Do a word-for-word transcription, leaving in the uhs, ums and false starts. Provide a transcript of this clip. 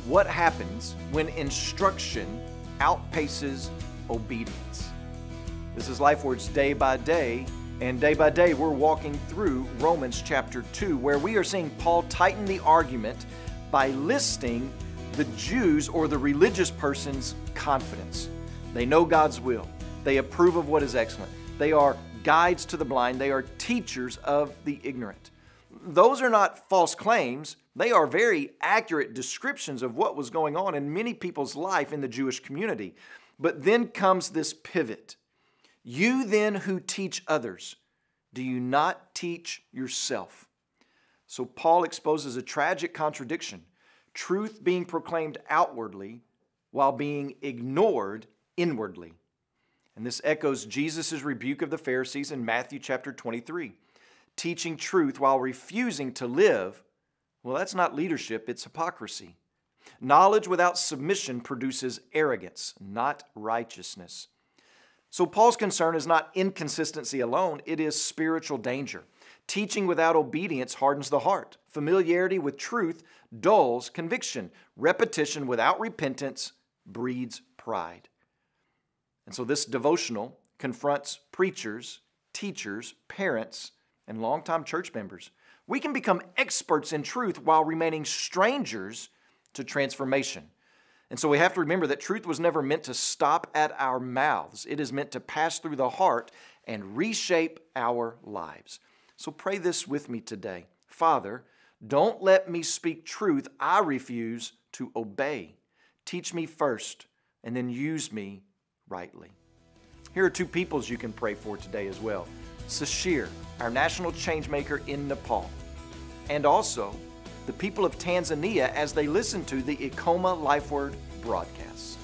What happens when instruction outpaces obedience? This is LifeWords Day by Day, and day by day we're walking through Romans chapter two, where we are seeing Paul tighten the argument by listing the Jews or the religious person's confidence. They know God's will. They approve of what is excellent. They are guides to the blind. They are teachers of the ignorant. Those are not false claims. They are very accurate descriptions of what was going on in many people's life in the Jewish community. But then comes this pivot. You then who teach others, do you not teach yourself? So Paul exposes a tragic contradiction, truth being proclaimed outwardly while being ignored inwardly. And this echoes Jesus' rebuke of the Pharisees in Matthew chapter twenty-three. Teaching truth while refusing to live, well, that's not leadership, it's hypocrisy. Knowledge without submission produces arrogance, not righteousness. So Paul's concern is not inconsistency alone, it is spiritual danger. Teaching without obedience hardens the heart. Familiarity with truth dulls conviction. Repetition without repentance breeds pride. And so this devotional confronts preachers, teachers, parents, and longtime church members. We can become experts in truth while remaining strangers to transformation. And so we have to remember that truth was never meant to stop at our mouths. It is meant to pass through the heart and reshape our lives. So pray this with me today. Father, don't let me speak truth I refuse to obey. Teach me first, and then use me rightly. Here are two peoples you can pray for today as well. Sashir, our national change maker in Nepal, and also the people of Tanzania as they listen to the Ikoma LifeWord broadcast.